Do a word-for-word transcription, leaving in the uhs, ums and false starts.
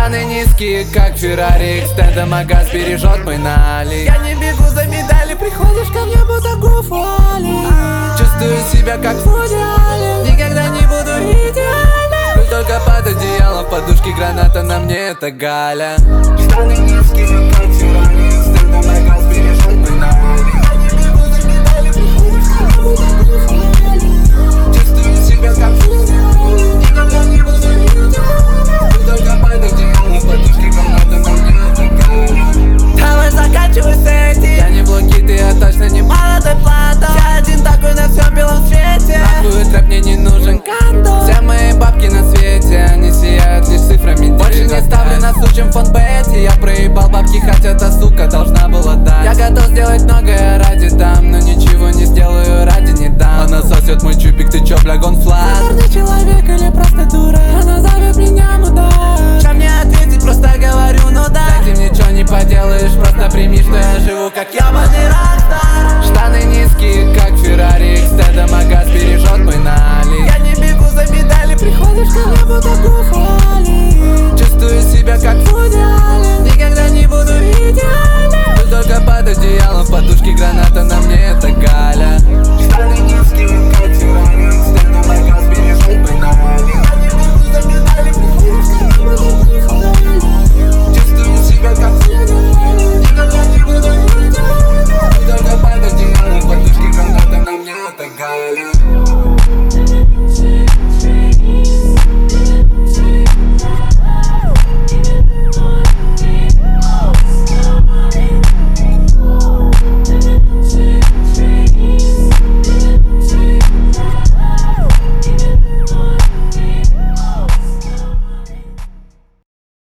Штаны низкие, как Феррари, экстендом магаз бережет мой налик. Я не бегу за медали, приходишь ко мне будто Гуфали. Чувствую себя как Вуди Аллен, Никогда не буду идеальным. сплю только под одеялом, в подушке граната, на мне это Галя. Штаны низкие, как Феррари, экстендом магаз бережет мой налик. Я не бегу за медали, приходишь ко мне будто Гуфали. Чувствую себя как Вуди Аллен, никогда не буду идеальным. Только под одеялом, в подушке граната, на мне это Галя. Давай заканчивай с этим. Я не блокит, и я точно не Мало ты плата. Я один такой на всем белом свете. Нахуй рэп, мне не нужен Кондо. Все мои бабки на свете, они сияют лишь цифрами. Больше не ставлю на сучем фон Бетти. Я проебал бабки, хотя та сука должна была дать. Я готов сделать многое ради дам, но ничего не сделаю ради не дам. Она сосет мой чупик, ты чё, бля, гонфлат? Черный человек или просто дура? Она зовет меня мудак. Что мне ответить, просто говорю, ну да. С этим ничего не поделаешь, просто прими, что я живу как Ёбаный рокстар. Штаны низкие, как Феррари, экстендом магаз бережет мой налик. Я не бегу за медали, приходишь ко мне будто Гуфали. Чувствую себя как Вуди Аллен, никогда не буду идеальным. Сплю только под одеялом, в подушке граната, на мне